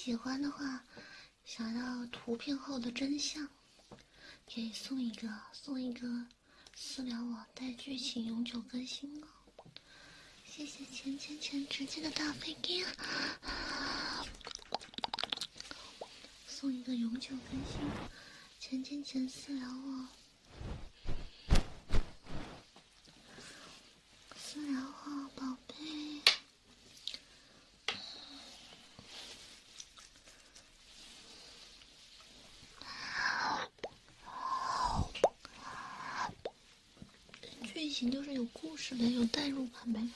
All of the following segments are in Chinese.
喜欢的话，想要图片后的真相，可以送一个私聊我带剧情永久更新哦。谢谢钱直接的大飞机，送一个永久更新，钱私聊我，私聊我宝贝。剧情就是有故事的，有代入感呗。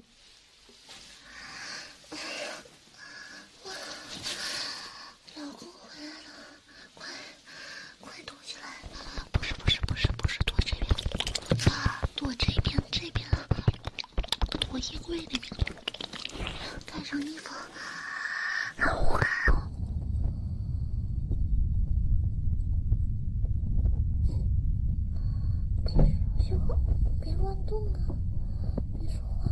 老公回来了，快躲起来！不是，躲这边，躲这边，躲衣柜那边，盖上衣服。别乱动啊！别说话。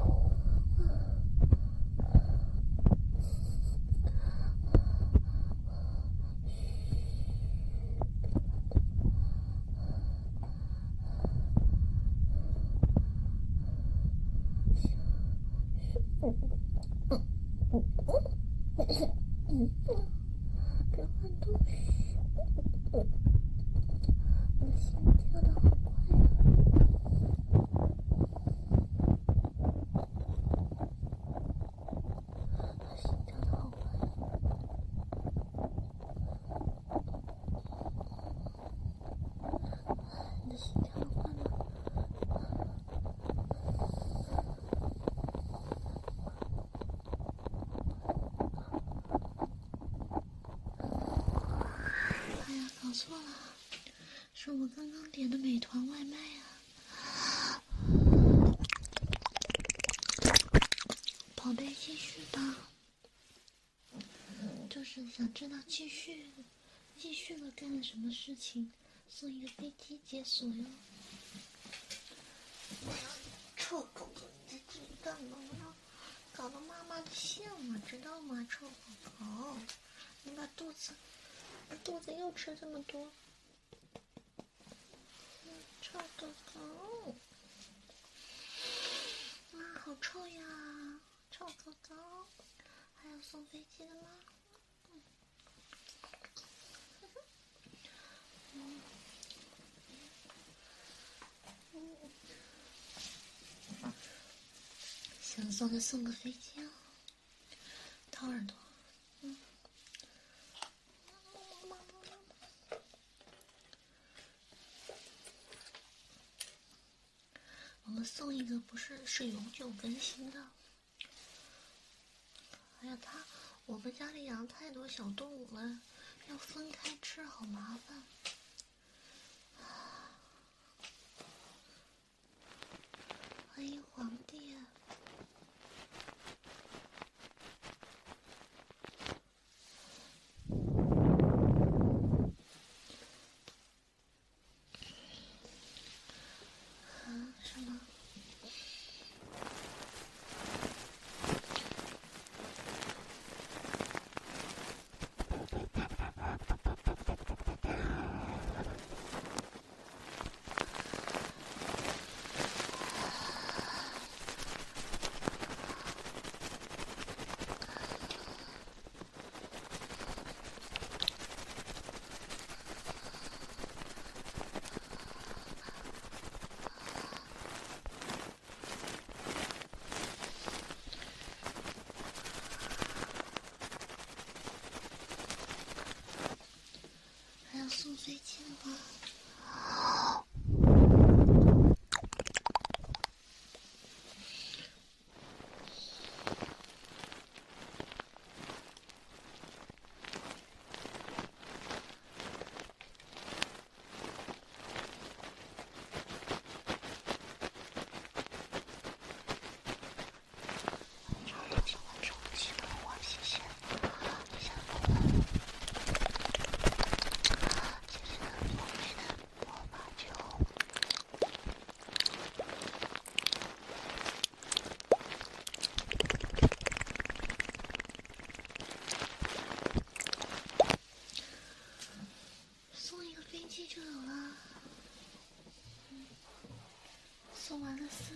别乱动。我的心跳得好快呀！你的心跳得快吗？哎呀，搞错了，是我刚刚点的美团外卖啊！宝贝，继续吧，就是想知道继续了干了什么事情，送一个飞机解锁哟！臭狗狗，你在这里干嘛呢？搞得妈妈的线了，知道吗？臭狗狗，你把肚子又吃这么多，臭狗狗，啊，好臭呀！臭狗狗，还有送飞机的吗？想送就送个飞机哦，掏耳朵。我们送一个是永久更新的。哎呀，我们家里养太多小动物了，要分开吃，好麻烦。欢迎皇帝。什么？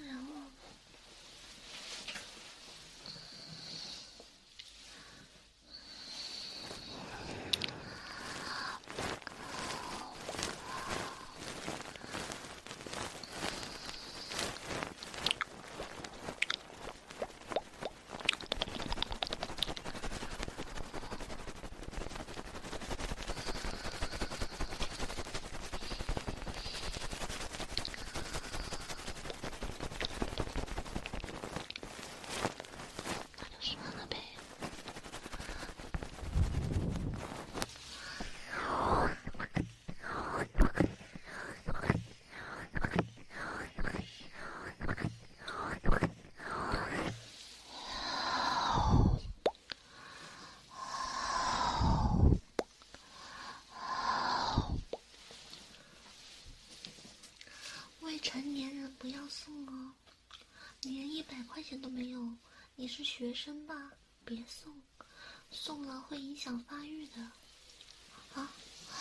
聊我。未成年人不要送哦，连100块钱都没有。你是学生吧？别送，送了会影响发育的。啊！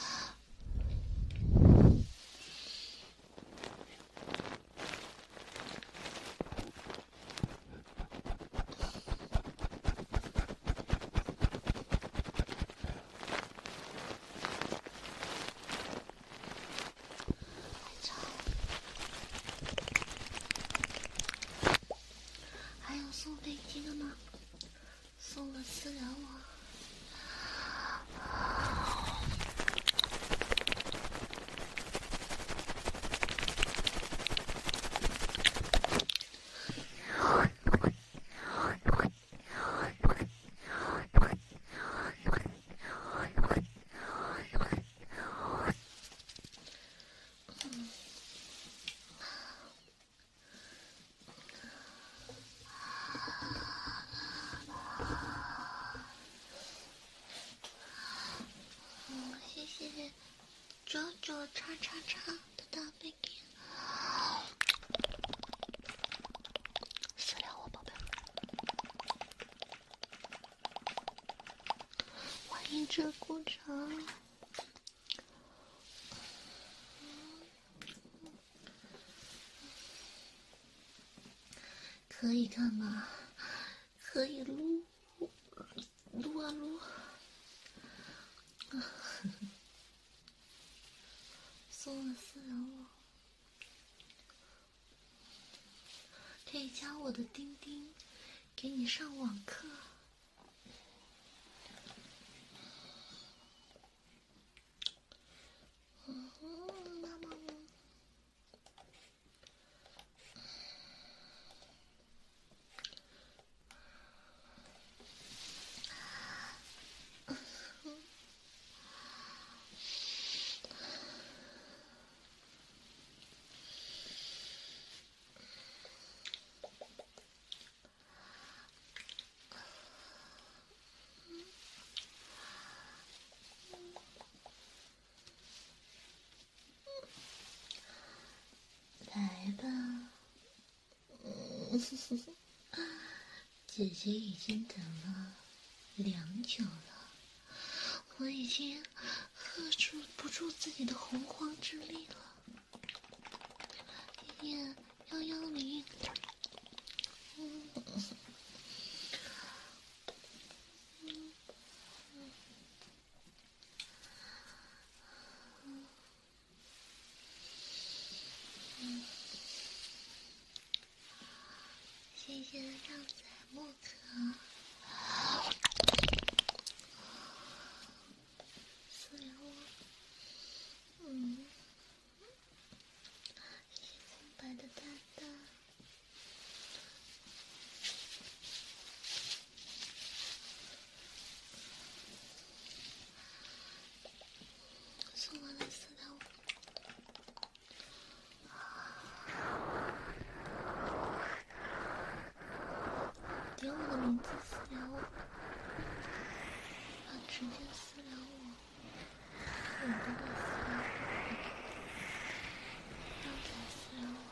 还有送飞机的吗？送了私聊我。谢谢九九叉叉叉的大飞机，私聊我宝贝，欢迎这鼓掌。可以干嘛？可以撸啊撸。送了私聊我，可以加我的钉钉，给你上网课。妈妈。来吧，姐姐已经等了良久了，我已经喝不住自己的洪荒之力了。110，谢谢让仔莫可。私聊我，谢谢空白的蛋蛋。送完了私聊我。点我的名字私聊我，直接私聊我，我都会私聊我，让仔私聊我。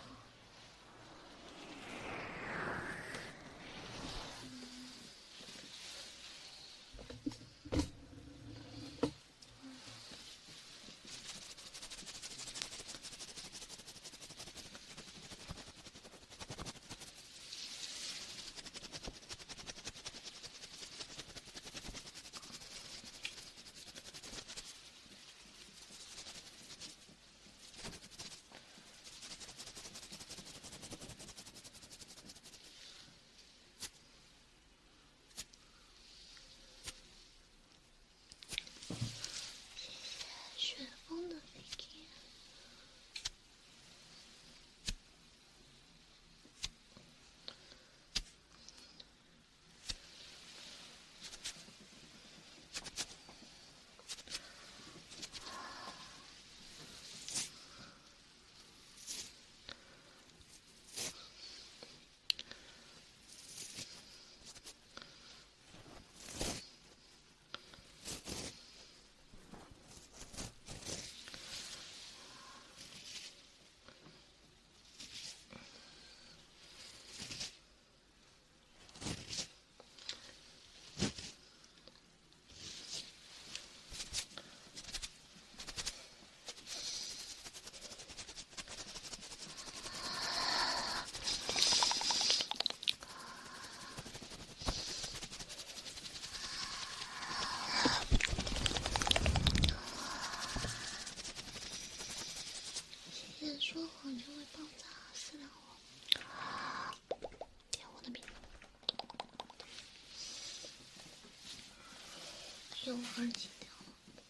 有耳机掉了。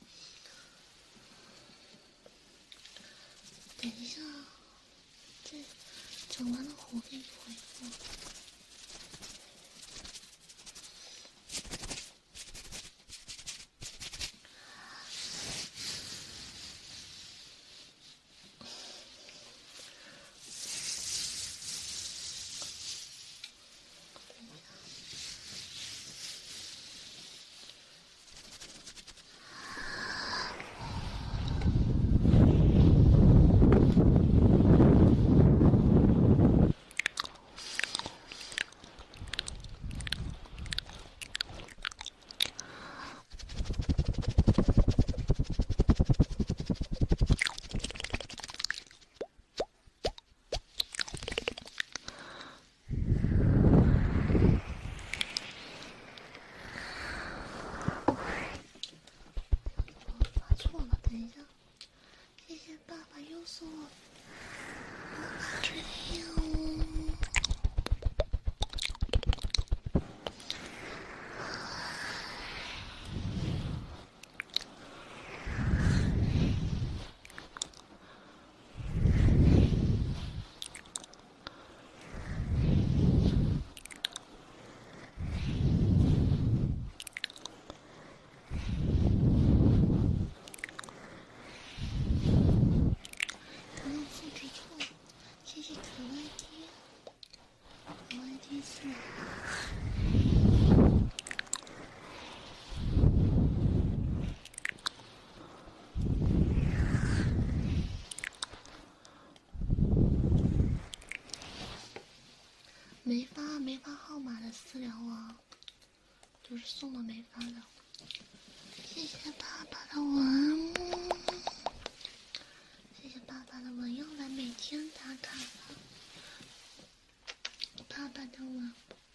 等一下，这整完了我给你回复。没发号码的私聊啊，就是送了没发的。谢谢爸爸的文，谢谢爸爸的文，要来每天打卡了。爸爸的文。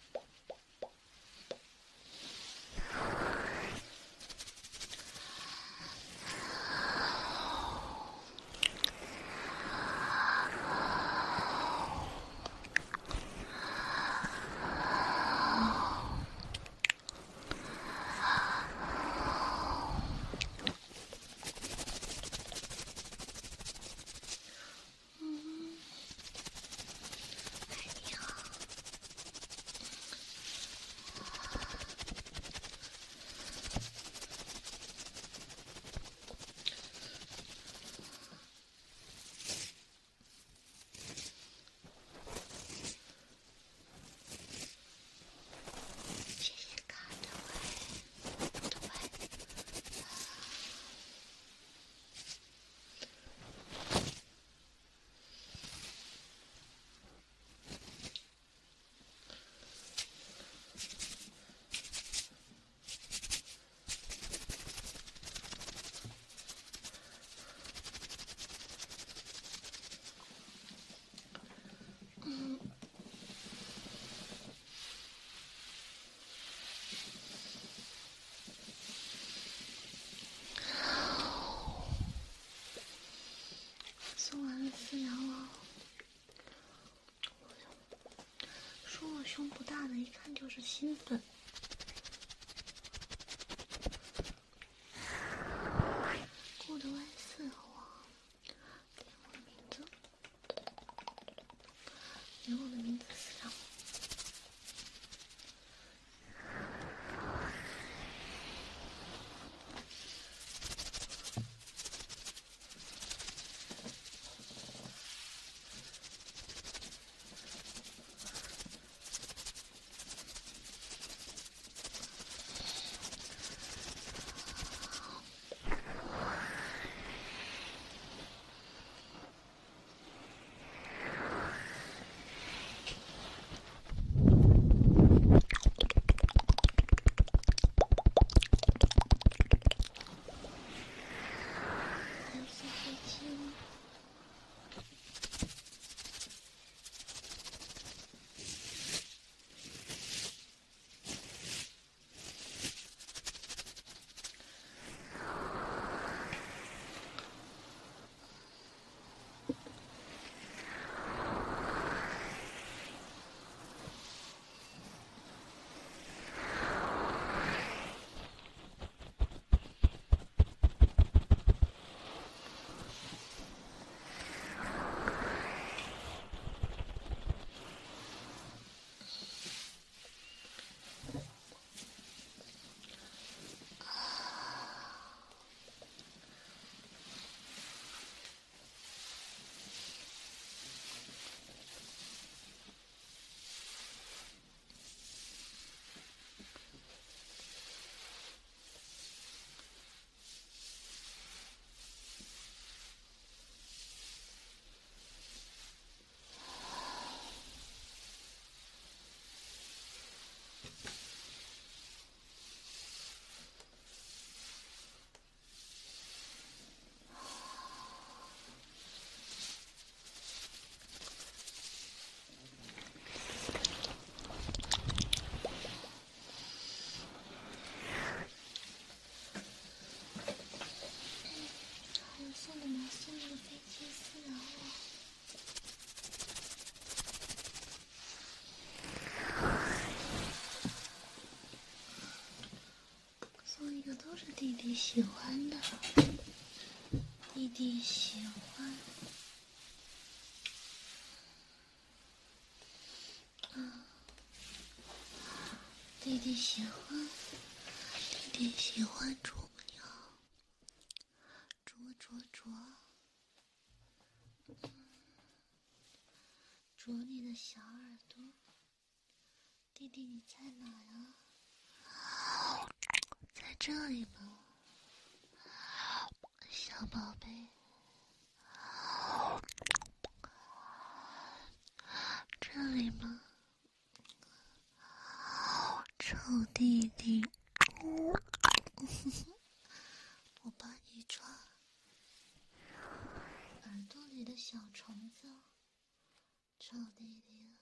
送完了私聊了，说我胸不大的，一看就是新粉。过的Y4好不好？点我的名字，点我的名字私聊。 弟喜欢的，弟弟喜欢。弟弟喜欢，弟弟喜欢啄木鸟，啄，啄你的小耳朵。弟弟你在哪呀？在这里吗？小宝贝。这里吗？臭弟弟。我帮你抓耳朵里的小虫子。臭弟弟。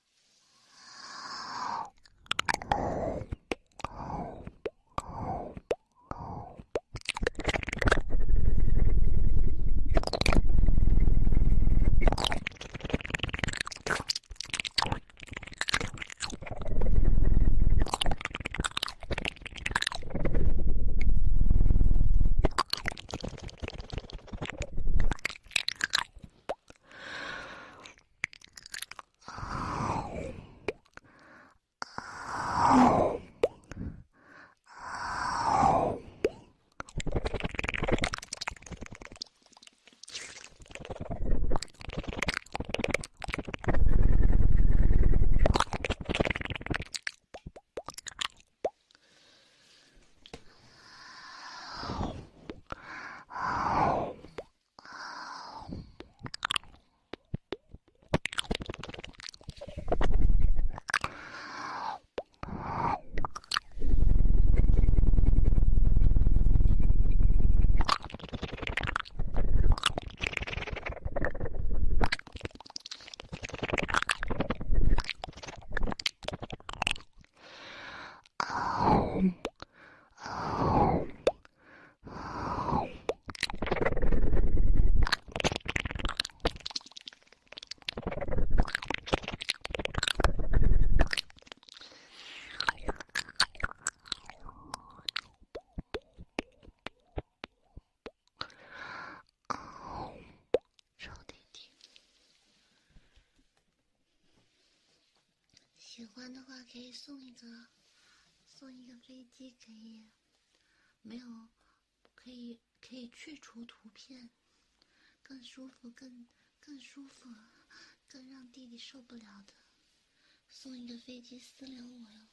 喜欢的话可以送一个飞机，可以没有可以去除图片，更舒服，更舒服，更让弟弟受不了的，送一个飞机私聊我哟。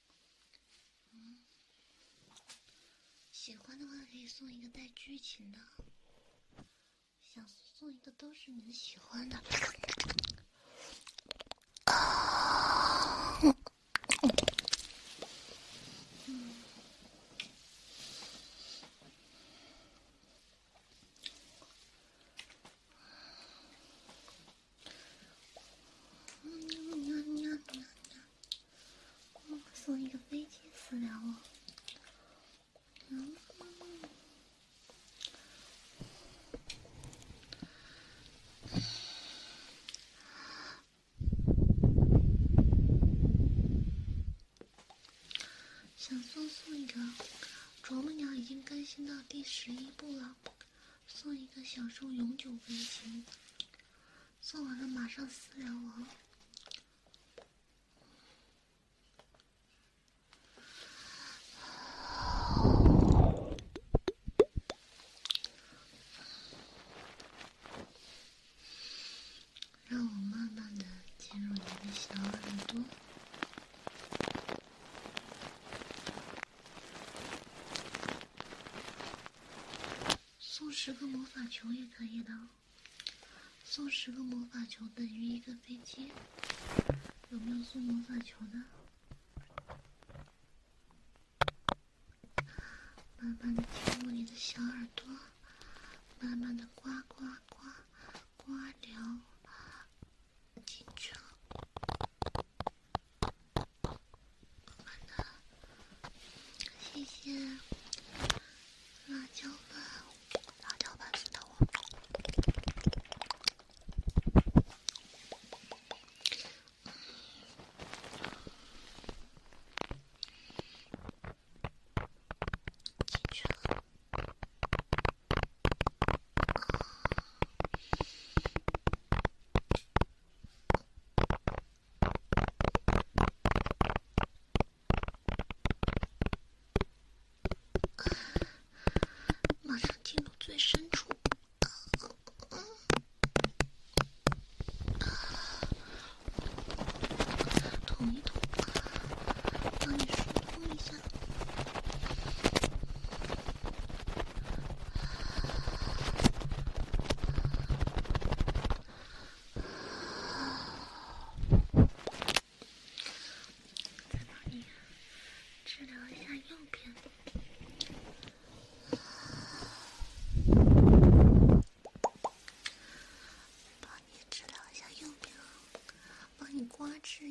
喜欢的话可以送一个带剧情的，想送一个都是你们喜欢的。送一个飞机私聊我。想送一个啄木鸟已经更新到第11部了，送一个享受永久更新，送完了马上私聊我。让我慢慢的进入你的小耳朵。送10个魔法球也可以的，送10个魔法球等于一个飞机。有没有送魔法球的？慢慢的进入你的小耳朵，慢慢的刮刮刮刮流进去了。慢慢的，谢谢辣椒粉，辣椒粉知道我。进去了。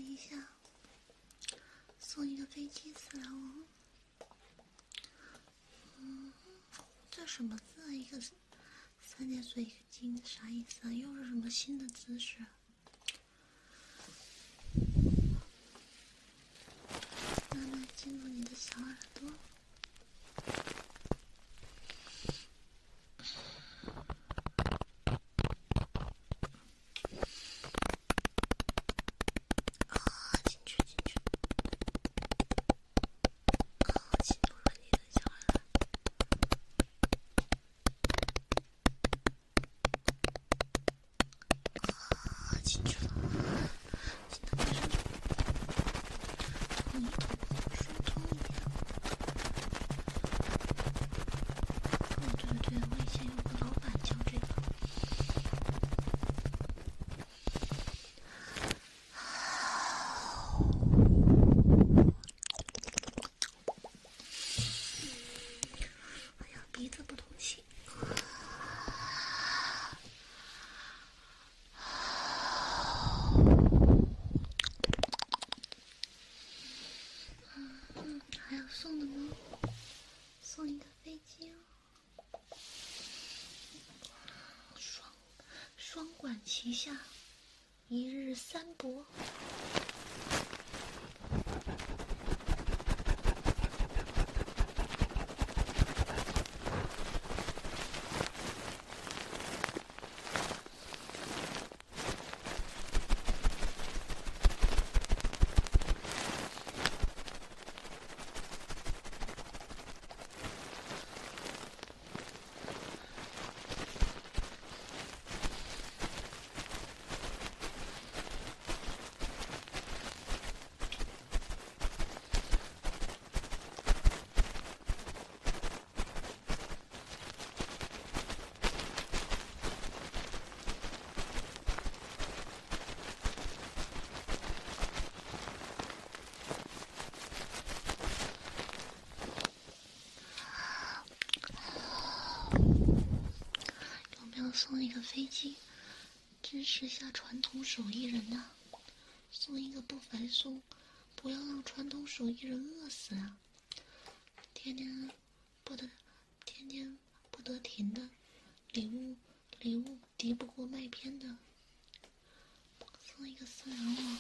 一下，送一个飞机私聊我。这什么字啊？一个三点水晶啥意思啊？又是什么新的姿势？慢慢进入你的小耳朵。送的吗？送一个飞机哦，双管齐下，一日三博。送一个飞机，支持下传统手艺人呐、送一个不白送，不要让传统手艺人饿死啊！天天不得停的礼物敌不过麦片的，送一个私聊我。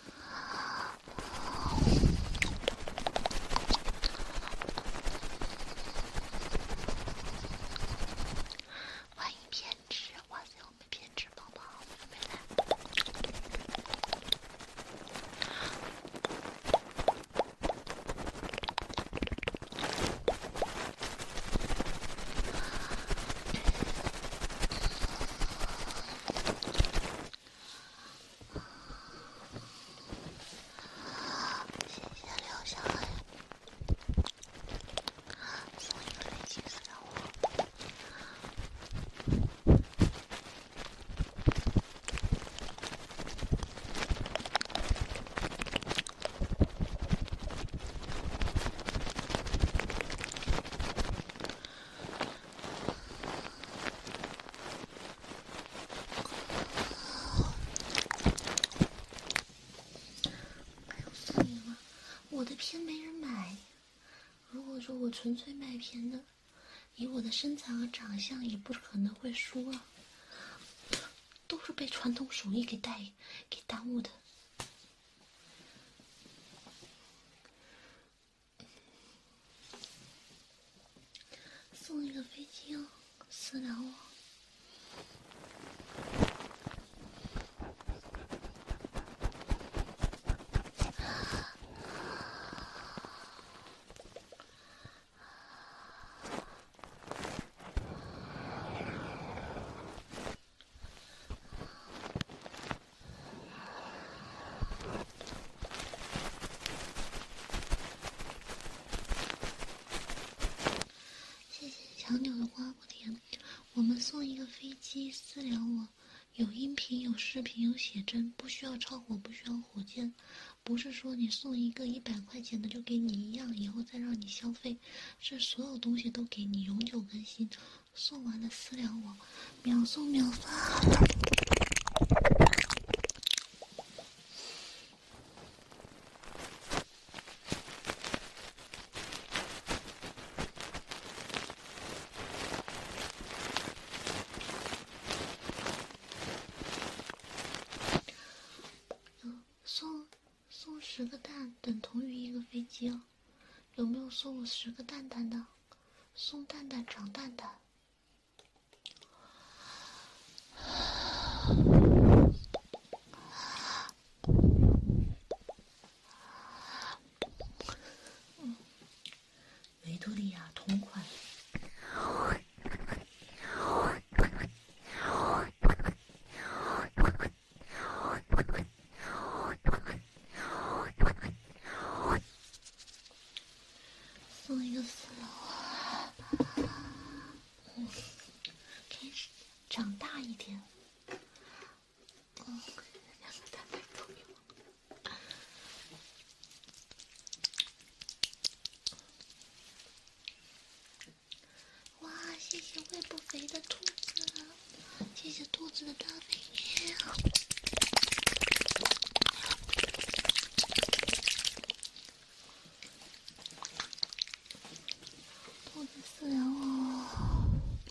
我的片没人买，如果说我纯粹卖片的，以我的身材和长相也不可能会输啊，都是被传统手艺给耽误的。送一个飞机哦，私聊我。小鸟的瓜不甜，我们送一个飞机私聊我，有音频有视频有写真，不需要超火不需要火箭，不是说你送一个100块钱的就给你一样，以后再让你消费，是所有东西都给你永久更新，送完了私聊我，秒送秒发。 送10个蛋等同于一个飞机啊？有没有送我10个蛋蛋的？送蛋蛋长蛋蛋。维多利亚同款。送一个4楼，可以长大一点。2个蛋蛋都有。哇，谢谢胃不肥的兔子，谢谢兔子的大肥面。兔子饲料哦。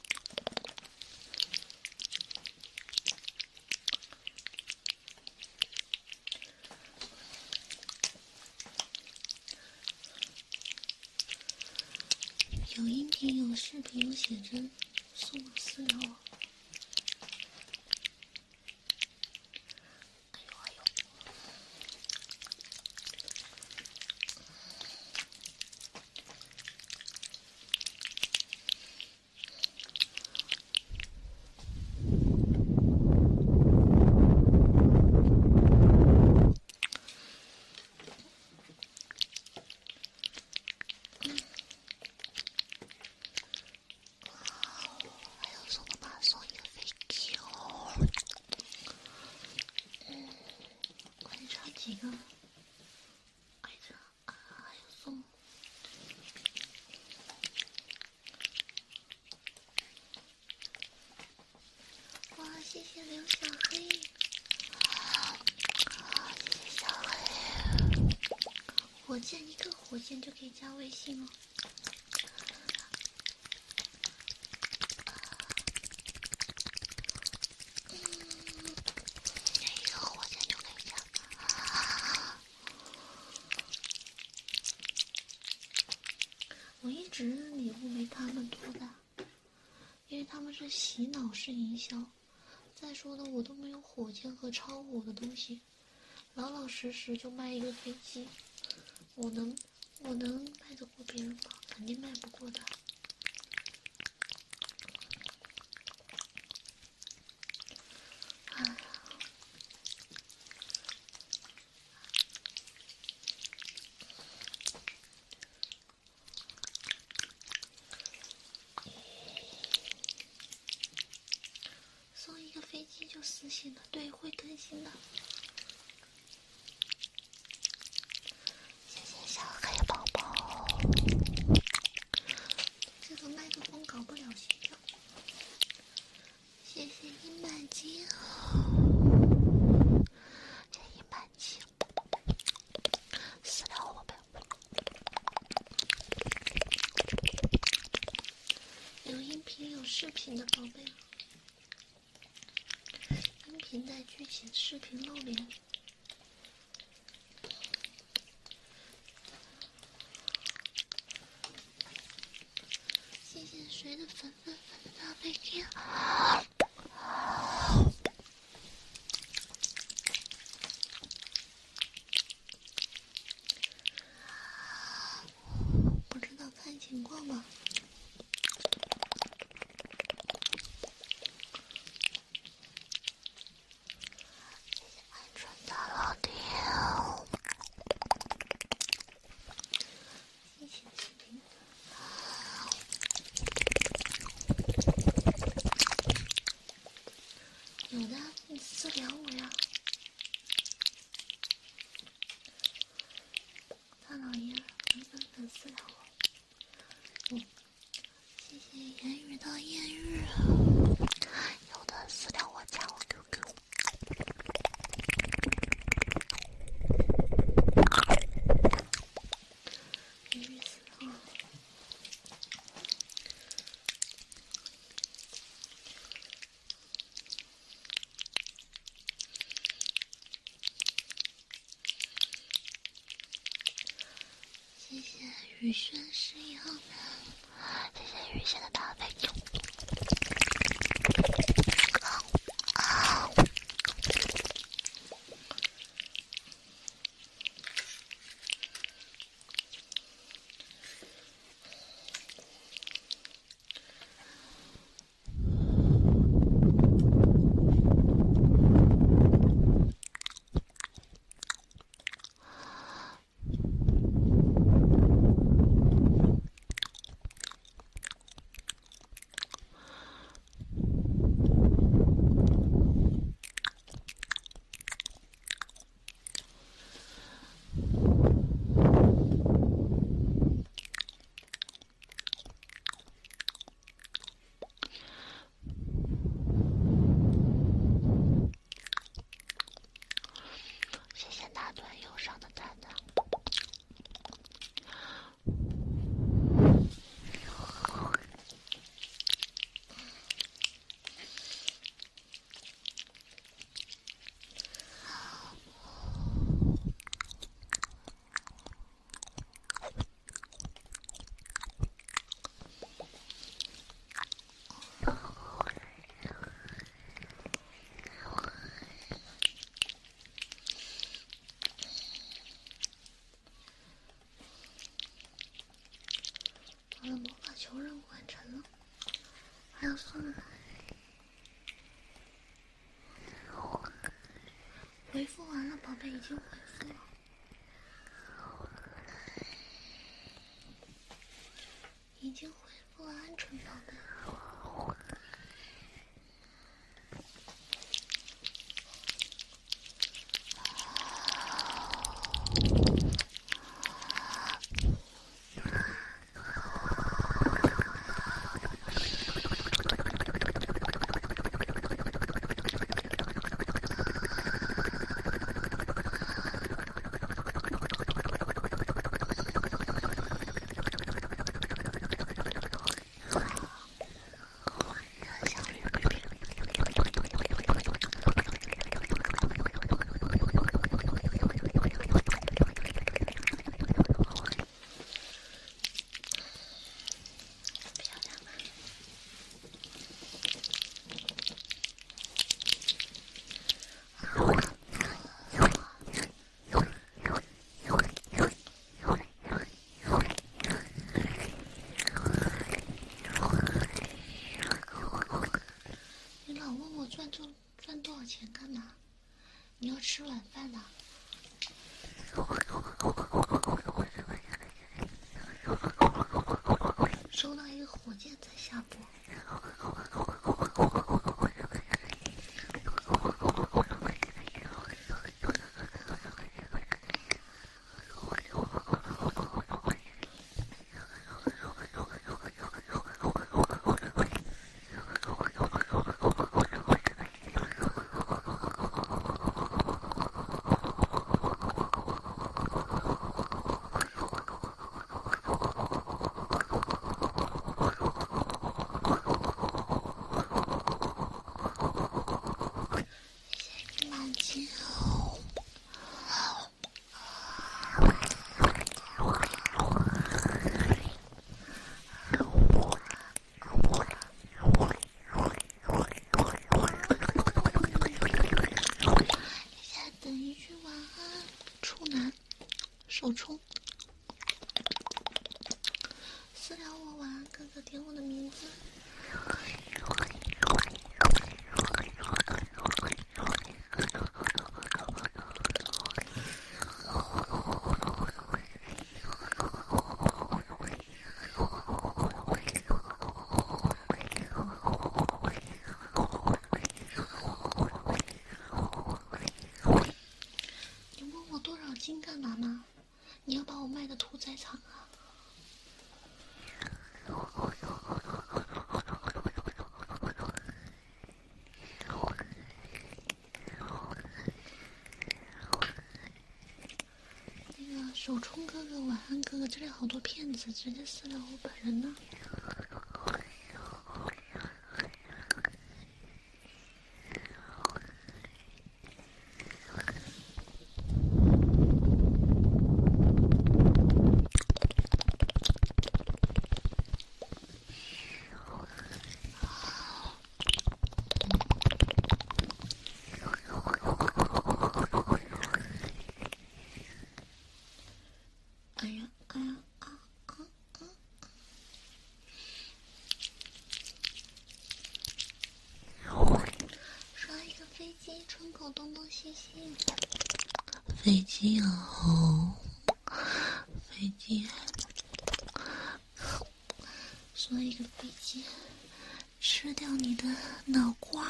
有音频有视频有写真，送我饲料哦。哎呦哎呦。还有送的吗？送一个飞机哦。我还差几个？还差啊，还有送。哇，谢谢刘小黑。谢谢小黑。火箭一个火箭就可以加微信了。一个火箭就可以加。我一直礼物没他们多的，因为他们是洗脑式营销。再说的我都没有火箭和超火的东西，老老实实就卖一个飞机，我能卖得过别人吗？肯定卖不过的。哎，送一个飞机就死心了，对，会更新的。谢谢小黑宝宝。这个麦克风搞不了心跳。谢谢阴满金，谢谢阴满金，饲料宝贝。有音频有视频的宝贝，音频带剧情，视频露脸。谢谢谁的粉的大飞机。不知道看情况吧。谢谢鹌鹑大老弟。一起视频。有的，你私聊我呀。大老爷粉私聊我。谢谢言语的艳遇。有的私聊我加我 QQ。言语私聊。 谢谢雨轩是一样的，谢谢雨轩的大飞。谢谢大段忧伤的蛋蛋。我的魔法球任务完成了，还要送回复完了，宝贝已经回复了，已经回复了，鹌鹑宝贝。赚多少钱干嘛？你要吃晚饭的。收到一个火箭在下播。手冲，私聊我晚安哥哥，点我的名字。你问我多少斤干嘛呢？你要把我卖的屠宰场啊？那个手冲哥哥，晚安哥哥，这里好多骗子，直接私聊我本人呢。 飞机哦，飞机，说一个飞机吃掉你的脑瓜。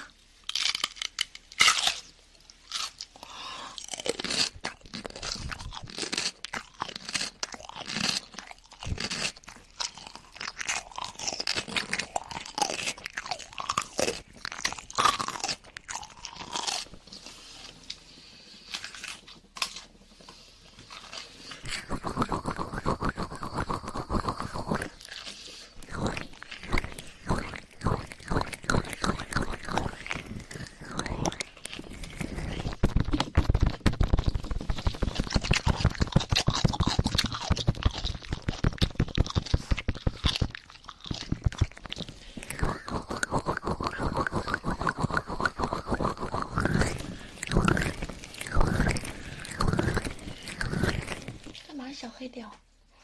小黑屌，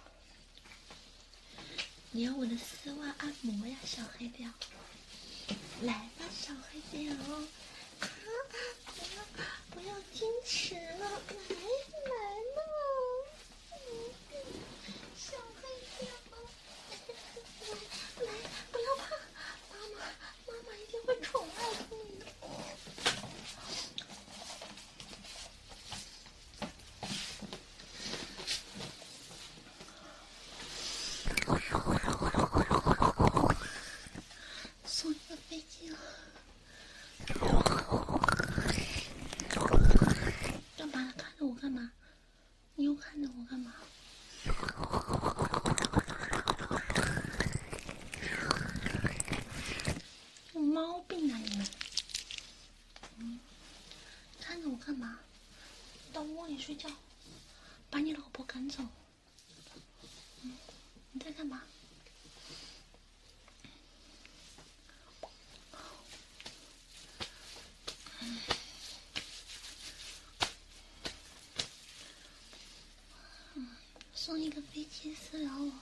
你要我的丝袜按摩呀，小黑屌，来吧，小黑屌，不要矜持了，来了，小黑屌，来，不要怕，妈妈一定会宠爱你的。送一个飞机了，干嘛？看着我干嘛？你又看着我干嘛？有毛病啊你们！看着我干嘛？到窝里睡觉，把你老婆赶走。你在干嘛？送一个飞机私聊我。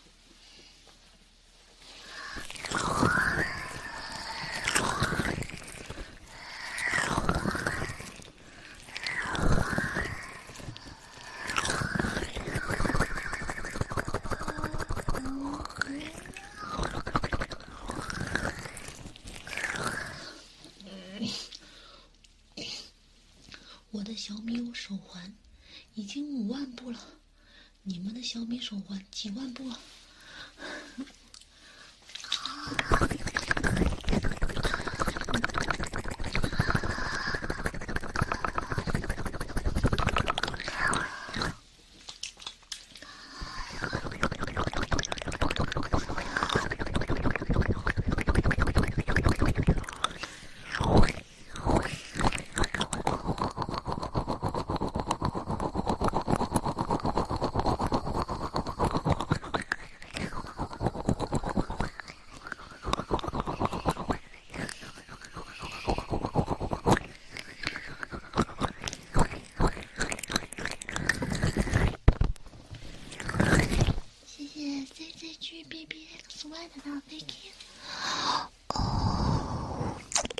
我的小米五手环已经5万部了，你们的小米手环几万部了？ZZGBBXY 的大飞机，哦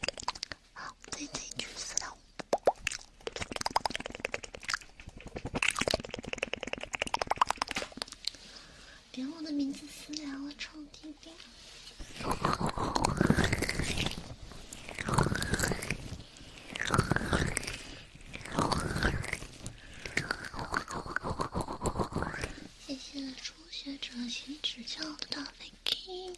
，ZZG私聊，点我的名字私聊了，臭弟弟。谢谢初学者请指教的大飞机。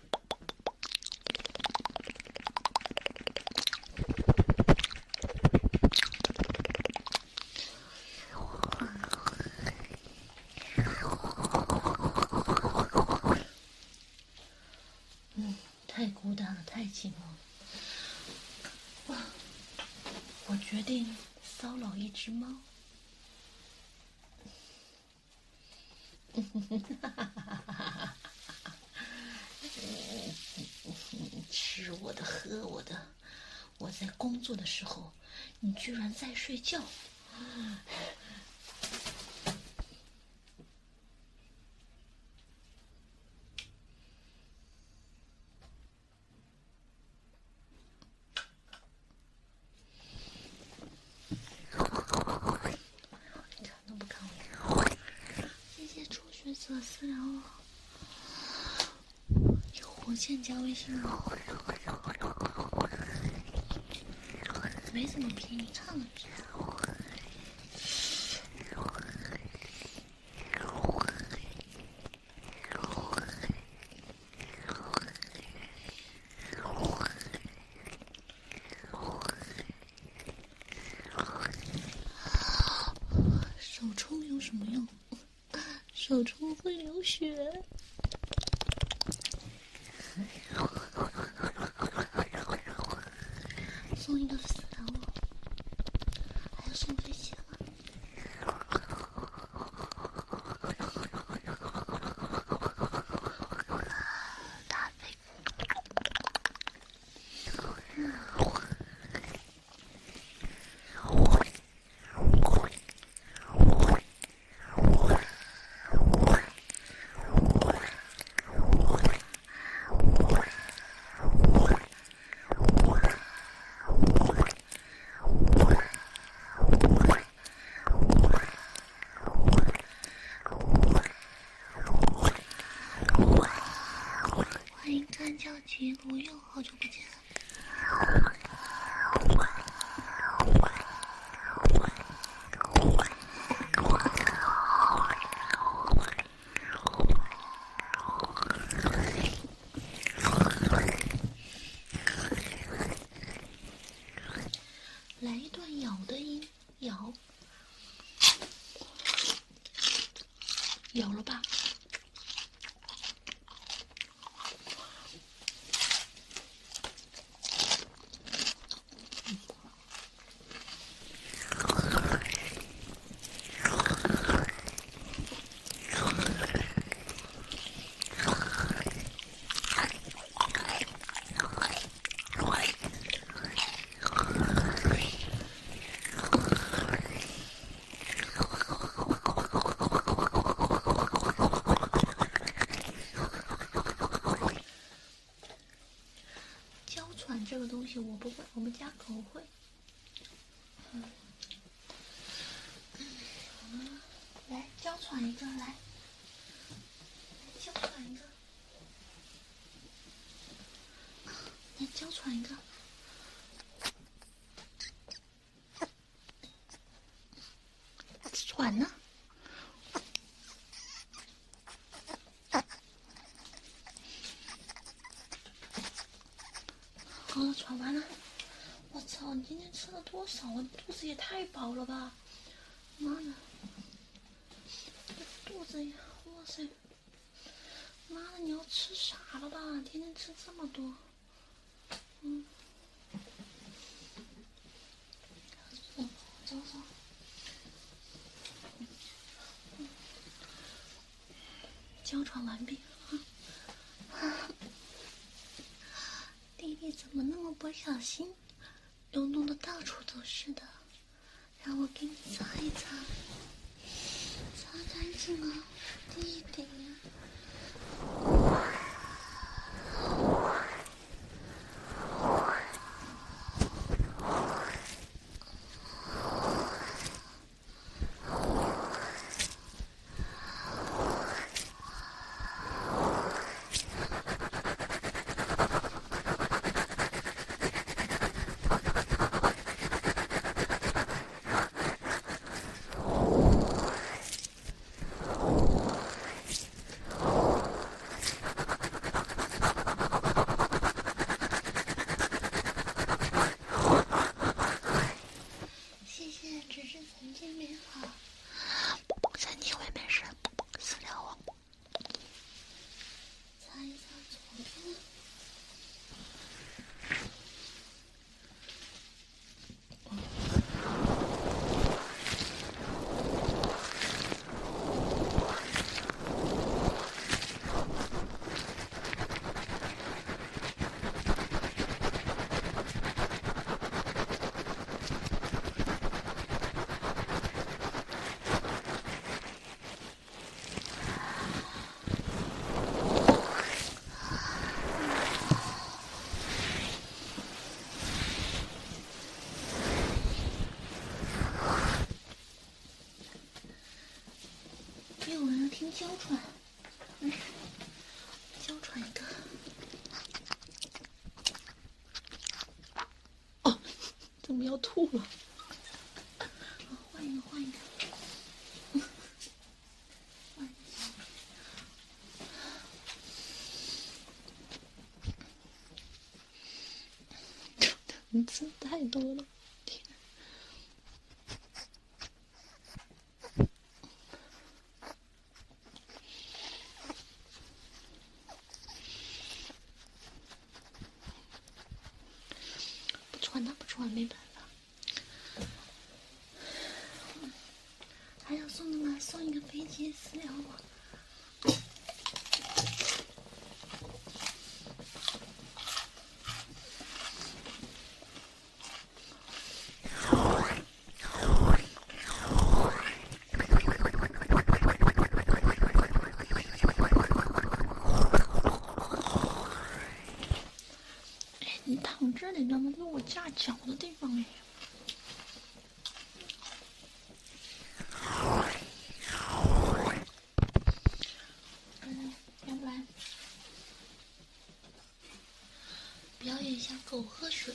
太孤单了，太寂寞了。我决定骚扰一只猫。吃我的，喝我的。我在工作的时候，你居然在睡觉。 色私聊我，有火箭加微信吗？没怎么便宜，唱了句。手冲有什么用？手冲会流血。送一个私聊我，还要送飞机了吗？大飞。欢迎干叫吉如柚，好久不见。来一段咬的音，咬，咬了吧？娇喘这个东西我不会，我们家狗会。来娇喘一个，来娇喘一个，来娇喘一个。喘呢？好了，喘完了。我操，你今天吃了多少啊？肚子也太饱了吧！妈的，肚子也，哇塞！妈的，你要吃傻了吧？天天吃这么多。走走。娇喘完毕。弟弟怎么那么不小心，又弄得到处都是的？让我给你擦一擦，擦干净了，弟弟。娇喘。 娇喘一个。 哦，怎么要吐了？ 换一个，换一个。 你吃太多了，天！ 不穿它，不穿，没办法。还要送的吗？送一个飞机饲料吗？ 你躺这里，你知道吗？是我架脚的地方哎。 要不然表演一下狗喝水。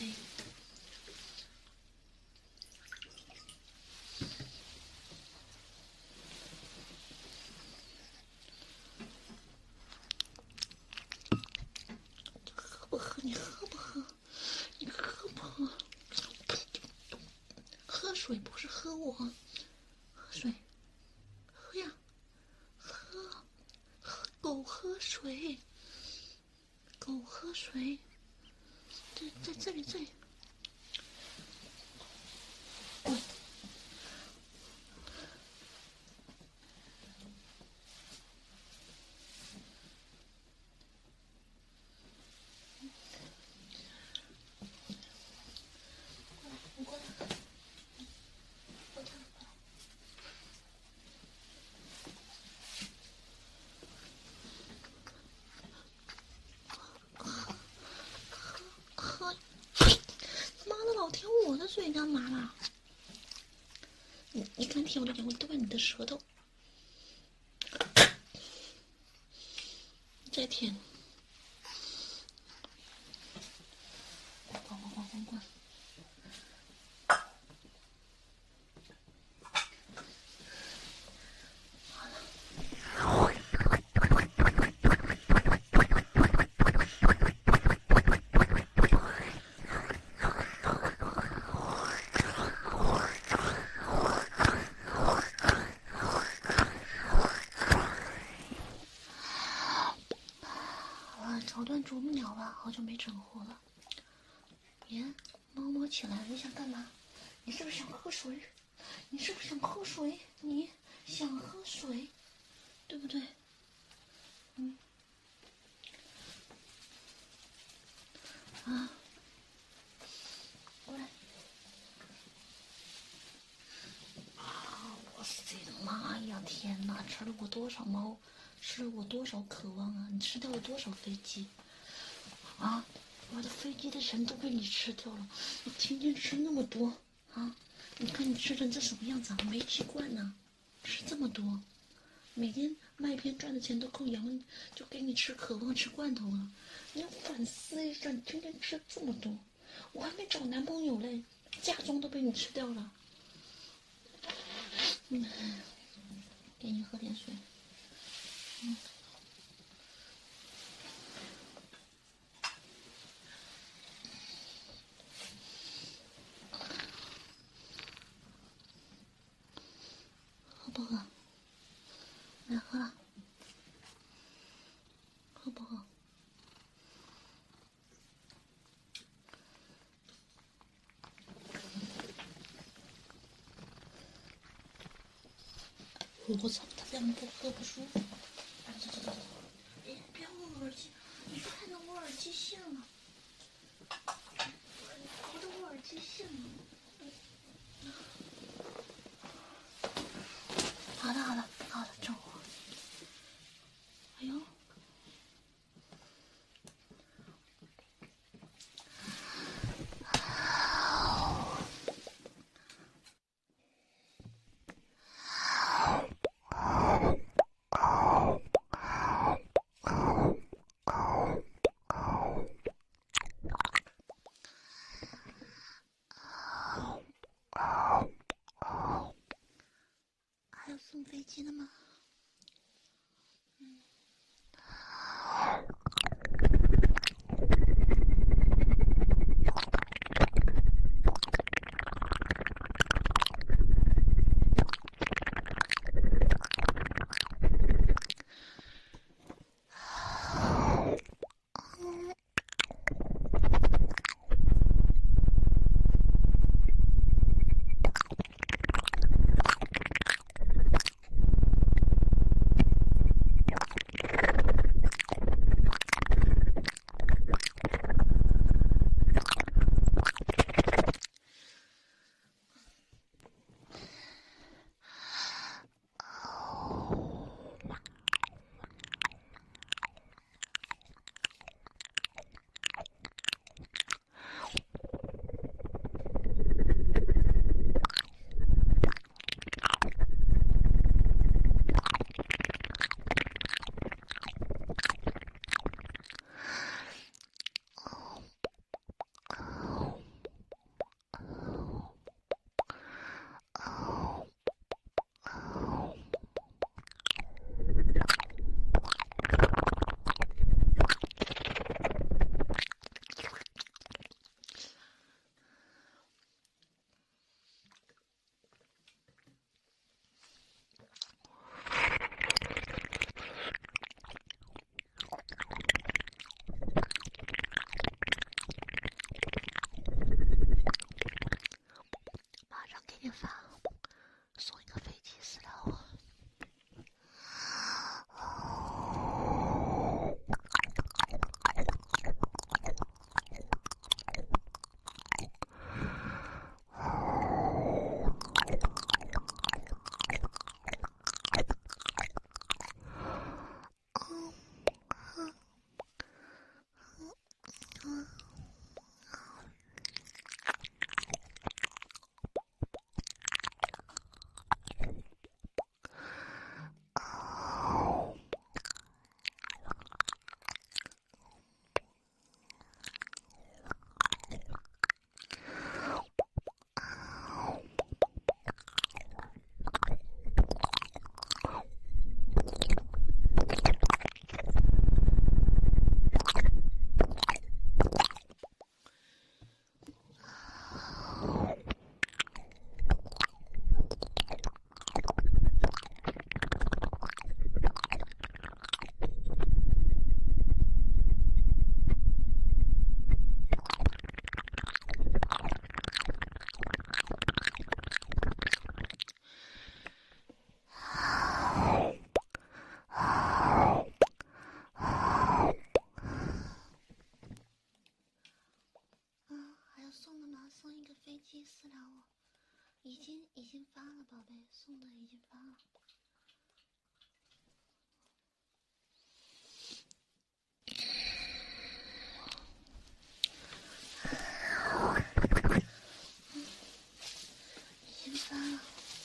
喝不喝？你喝不喝？你喝不喝？喝水不是喝我，喝水，喝呀，喝，狗喝水，狗喝水，在这里这里。老舔我的嘴干嘛啦？你敢舔我的嘴，我断你的舌头！再舔！滚！炒炖煮不了了，好久没整活了。别猫起来，你想干嘛？你是不是想喝水？你是不是想喝水？你想喝水，对不对？啊，过来！啊，我的妈呀！天哪，吃了我多少猫？吃了我多少渴望啊！你吃掉了多少飞机？啊，我的飞机的人都被你吃掉了！你天天吃那么多啊！你看你吃成这什么样子啊？煤气罐呢？吃这么多，每天麦片赚的钱都够养，就给你吃渴望吃罐头了。你要反思一下，你天天吃这么多，我还没找男朋友嘞，嫁妆都被你吃掉了。给你喝点水。喝不喝？来喝了。喝不喝？我操，他这样喝不舒服。走，哎，别用我耳机，你看到我耳机线了，觉得我耳机线了。好的，整活。哎呦， 已经发了，宝贝，送的已经发了。已经发了。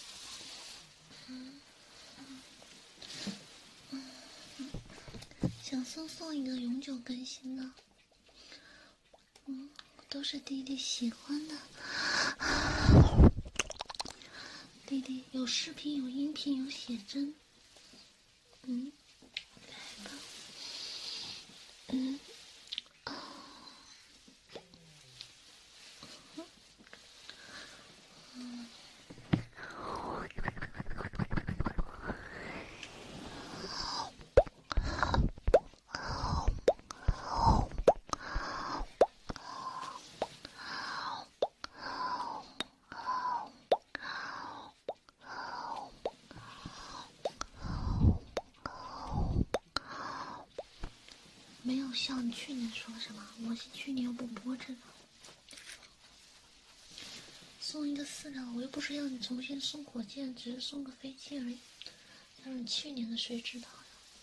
想送一个永久更新的，都是弟弟喜欢的。弟弟有视频、有音频、有写真。来吧。没有像你去年说什么，我去年又不播这个，送一个饲料，我又不是要你重新送火箭，只是送个飞机而已。要是你去年的谁知道呀？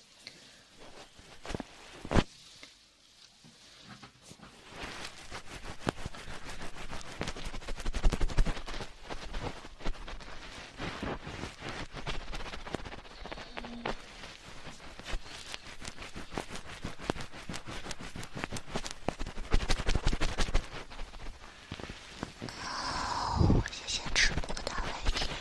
谢谢吃播的大飞机。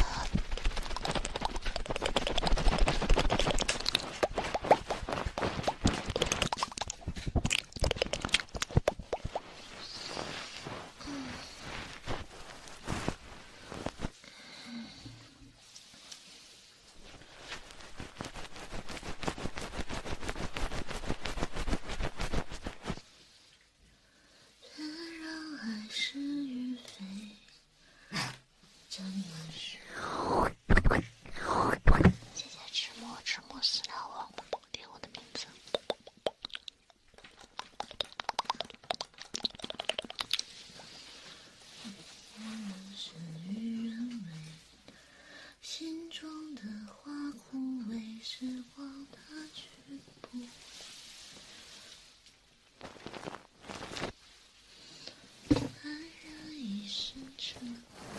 天让爱是与非，真的是。谢谢赤墨饲料王给我的名字。我们事与愿违，心中的花枯萎，时光它去不。爱人已是尘灰。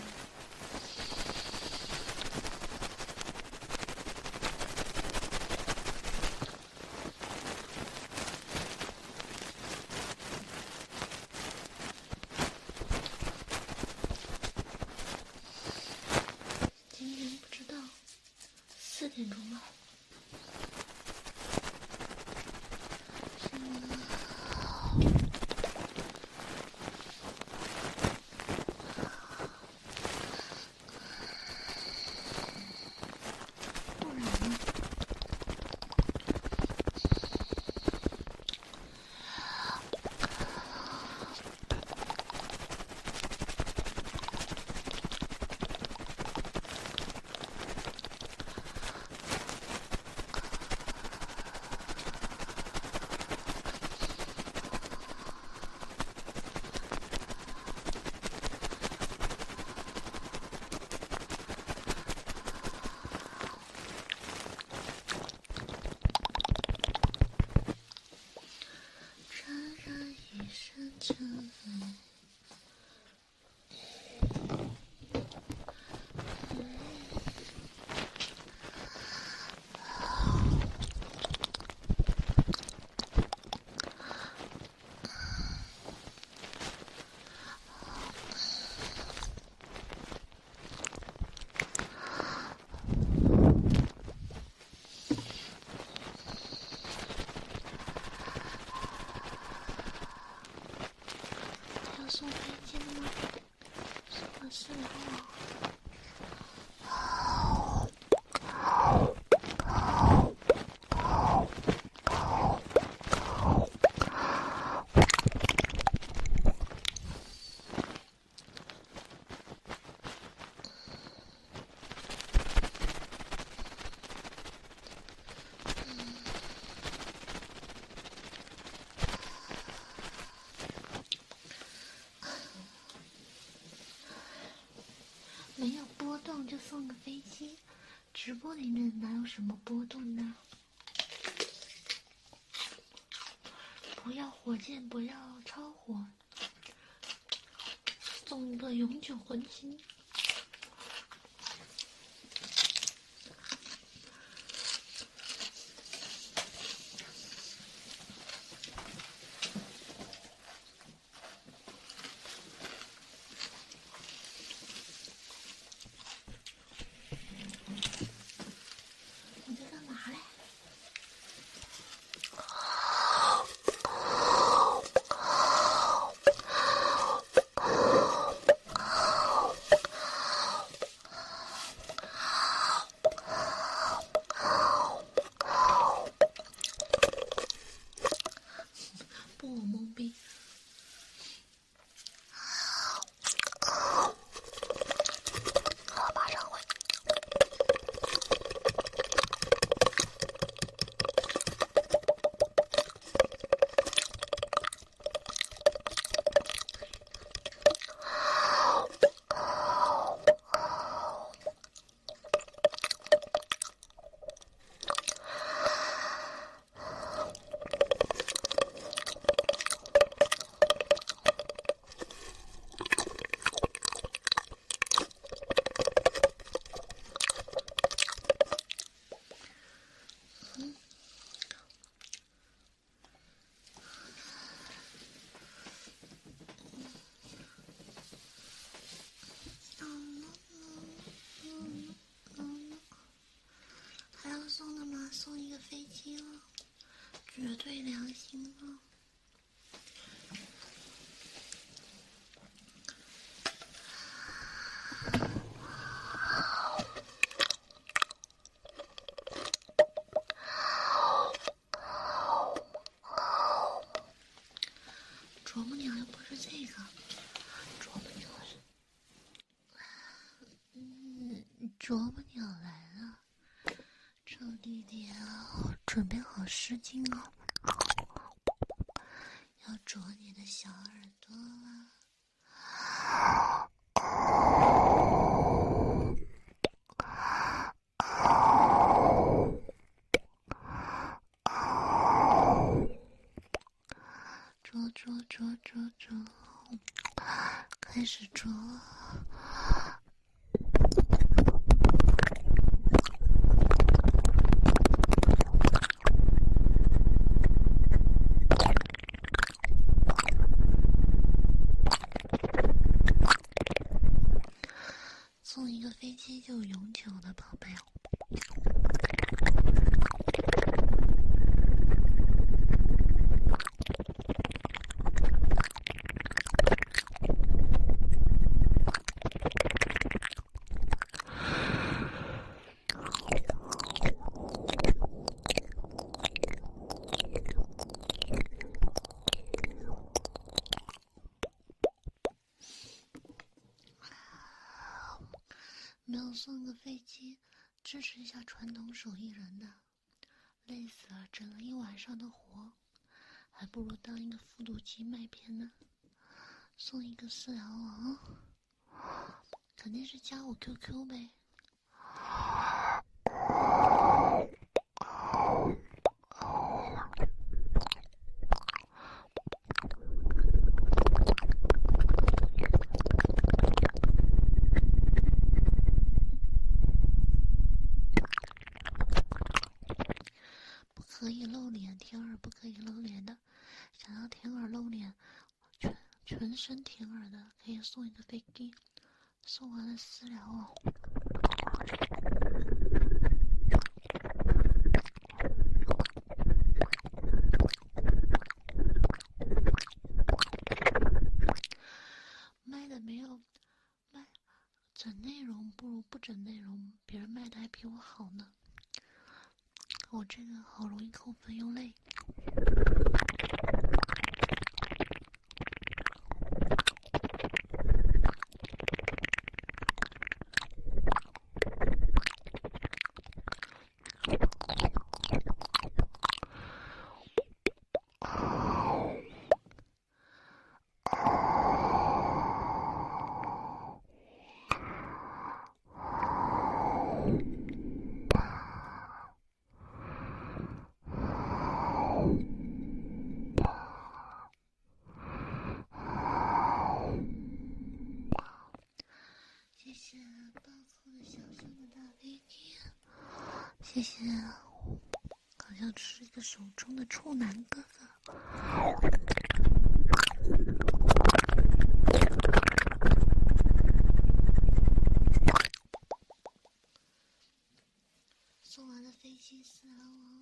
送个飞机，直播里面哪有什么波动呢？不要火箭，不要超火，送一个永久婚姻。送的吗？送一个飞机了，绝对良心了。啄木鸟又不是这个，啄木鸟是，啄木鸟来了。臭弟弟啊，准备好湿巾哦，要啄你的小耳朵了。啄，开始啄。送一个飞机就永久的宝贝。没有送个飞机，支持一下传统手艺人的，累死了，整了一晚上的活，还不如当一个复读机卖片呢。送一个私聊网，肯定是加我 QQ 呗。可以露脸，舔耳不可以露脸的。想要舔耳露脸，全身舔耳的，可以送一个飞机。送完了私聊哦。卖的没有卖，整内容不如不整内容，别人卖的还比我好呢。我这个好容易扣分又累。 谢谢，好像是一个手中的处男哥哥。送完了飞机死了我。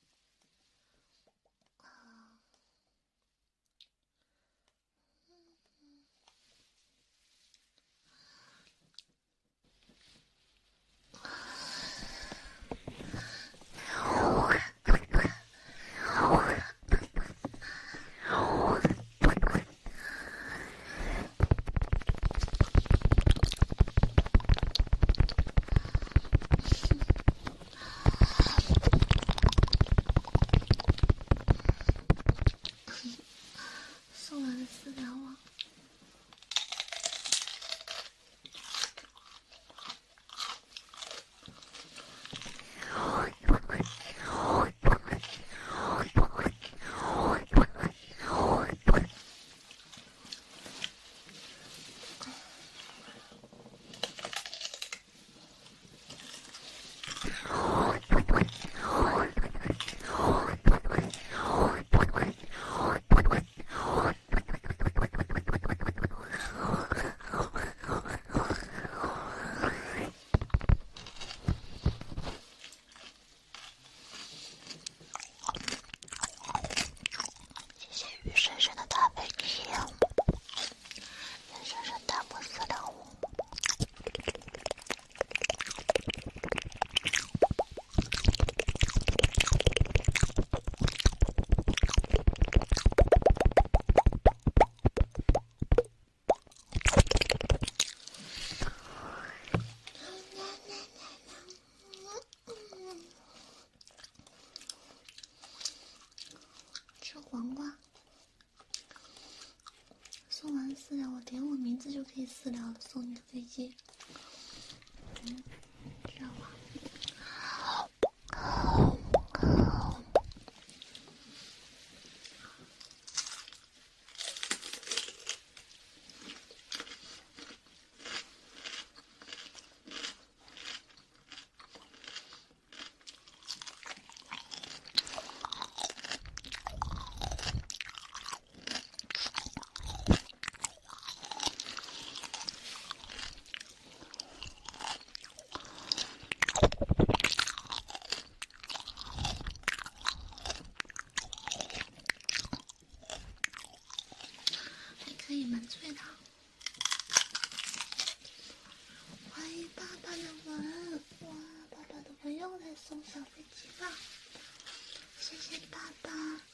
送完了私聊网。雨深深的大飞机，雨深深大波斯的舞。吃黄瓜。送完私聊，我点我名字就可以私聊了，送你个飞机。知道吗？可以蛮脆的。欢迎爸爸的吻，哇，爸爸的吻又来送小飞机了，谢谢爸爸。